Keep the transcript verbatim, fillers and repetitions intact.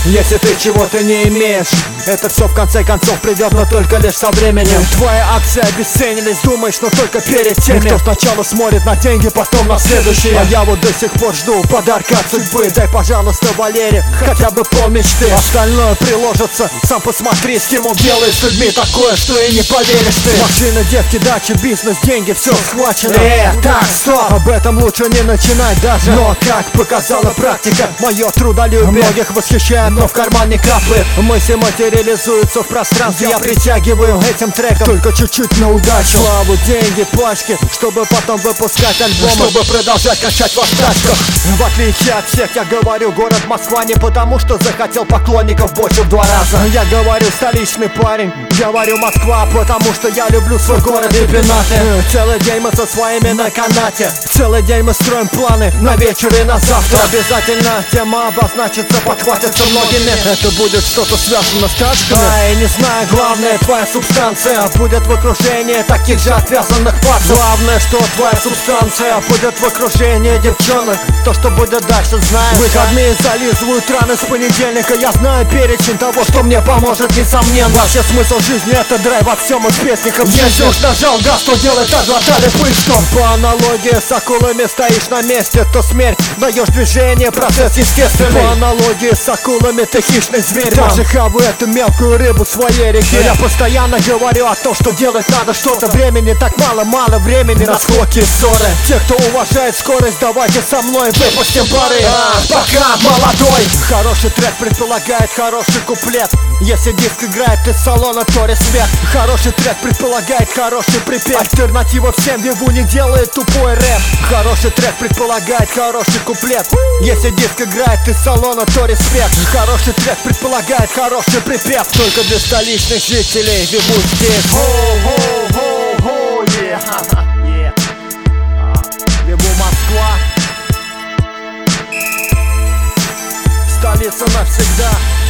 если ты чего-то не имеешь. Это все в конце концов придет, но только лишь со временем. Твои акции обесценились, думаешь, но только перед теми, кто сначала смотрит на деньги, потом на следующие. А я вот до сих пор жду подарка от судьбы. Дай, пожалуйста, Валере, хотя бы полмечты. Остальное приложится, сам посмотри, с кем он делает с людьми такое, что и не поверишь ты. Машина, девки, дача, бизнес, деньги, все схвачено. Э, так, стоп, об этом лучше не начинать даже. Но, как показала практика, мое трудолюбие многих восхищает, но в карман не капает. Мысли материализуются в пространстве, я притягиваю этим треком только чуть-чуть на удачу. Славу, деньги, пачки, чтобы потом выпускать альбомы, чтобы продолжать качать в тачках. В отличие от всех, я говорю город Москва не потому, что захотел поклонников больше в два раза. Я говорю столичный парень, говорю Москва, потому что я люблю свой город и пенаты. Целый день мы со своими на канате, целый день мы строим планы на вечер и на завтра. Обязательно тема обозначится, подхватится многими. Это будет что-то связано с тачками. А, и не знаю, главное, твоя субстанция будет в окружении таких же отвязанных пацанов. Главное, что твоя субстанция будет в окружении девчонок. То, что будет дальше, знаешь. Выходные зализывают раны с понедельника. Я знаю перечень того, что мне поможет, несомненно. Вообще смысл жизни — это драйв во всем из песников. Если уж нажал газ, то делай так, глотали пыль, что по аналогии с акулами стоишь на месте, то смерть даешь движение, процесс естественный. По аналогии с акулами ты хищный зверь, даже хаваю эту мелкую рыбу в своей реке. Я постоянно говорю о том, что делать надо что-то. Времени так мало, мало времени на склоки и ссоры. Те, кто уважает скорость, давайте со мной выпустим пары. А, пока молодой. Хороший трек предполагает хороший куплет. Если диск играет из салона, то респект. Хороший трек предполагает хороший припев. Альтернатива всем виву не делает тупой рэп. Хороший трек предполагает хороший куплет. Если диск играет из салона, то респект. Хороший трек предполагает хороший припев. Только для столичных жителей виву здесь. Хо-хо-хо-хо, yeah. Yeah. uh, Виву Москва, столица навсегда.